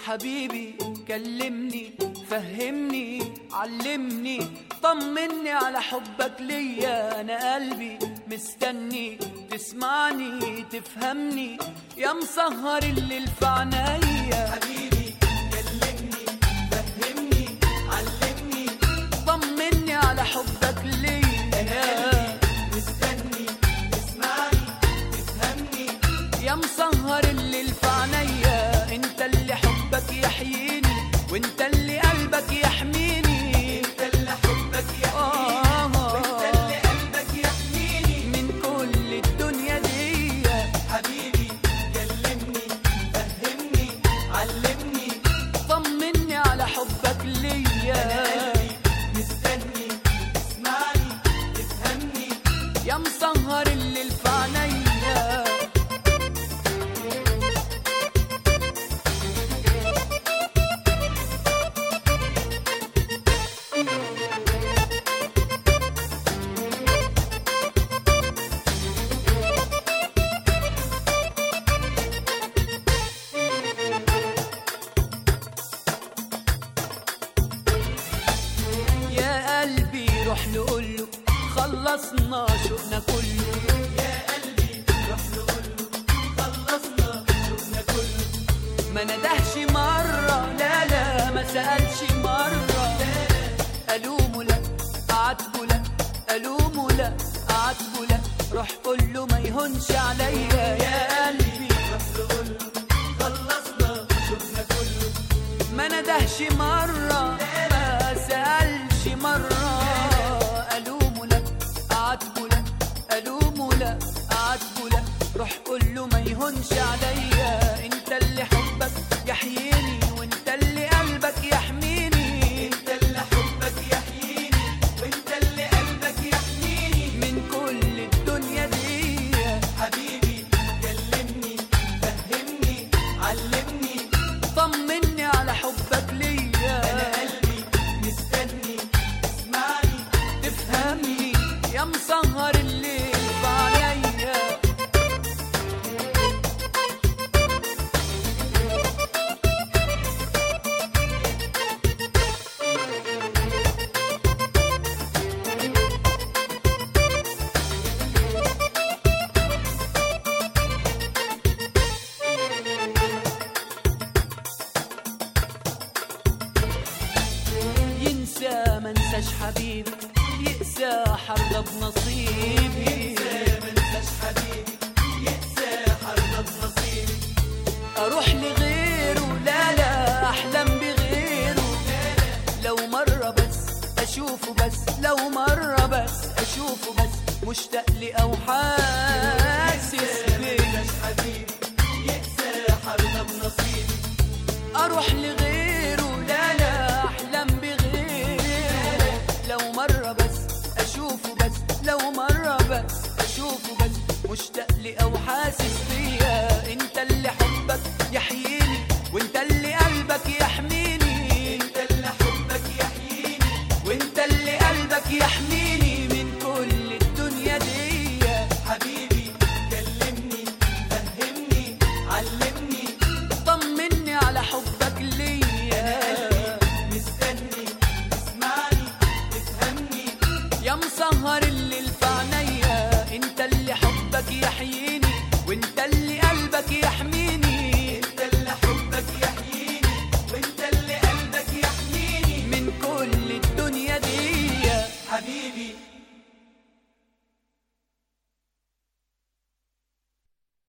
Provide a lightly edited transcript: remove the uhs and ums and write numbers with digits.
حبيبي كلمني فهمني علمني طمني على حبك ليا، انا قلبي مستني تسمعني تفهمني يا مسهر الليل في عنايا. حبيبي كلمني فهمني علمني طمني على حبك ليا، انا قلبي مستني تسمعني تفهمني يا مسهر الليل في عنايا. انت اللي حبك يحييني وانت اللي قلبك يحميني، انت اللي حبك يحميني وانت اللي قلبك يحميني من كل الدنيا دي. حبيبي كلمني فهمني علمني طمني على حبك ليا، انا قلبي مستني تسمعني تفهمني يا مسهر الليل في عنايا. يا قلبي روح له قوله خلصنا شوقنا كله، يا قلبي روح له قول له خلصنا شوقنا كله. ما ندهش مرة لا لا ما سألش مرة، ألومه لا أعاتبه لا ألومه لا أعاتبه لا، روح قول له ما يهونش عليا. يا قلبي روح له قول له خلصنا شوقنا كله. ما ندهش مرة ما سألش مرة، ألومه لا أعاتبه لا ألومه لا أعاتبه لا، روح قول له ما يهونش عليا. انت اللي حبك يحييني وانت اللي قلبك يحميني، انت اللي حبك يحييني وانت اللي قلبك يحميني من كل الدنيا دي. حبيبي كلمني فهمني علمني طمني على حبك ليا، انا قلبي مستني تسمعني تفهمني يا مسهر الليل في عنايا. ينسى منساش حبيبي يقسى حرضى بنصيبي، ما انساش حبيبي يقسى حرضى بنصيبي. اروح لغيره لا لا احلم بغيره، لو مرة بس اشوفه بس لو مرة بس اشوفه بس مشتاق لي او حاسس بيه. منساش حبيبي يقسى حرضى بنصيبي. اروح لغيره لا لا احلم بغيره، لو مرة بس اشوفه بس لو مرة بس اشوفه بس مشتاق لي او حاسس بيا. انت اللي حبك يحييني وانت اللي قلبك يحميني، انت اللي حبك يحييني وانت اللي قلبك يحميني من كل الدنيا دي. حبيبي كلمني فهمني علمني طمني على حبك ليا، مستني تسمعني تفهمني يا مسهر الليل في عنايا. انت اللي حبك يحييني وانت اللي قلبك يحميني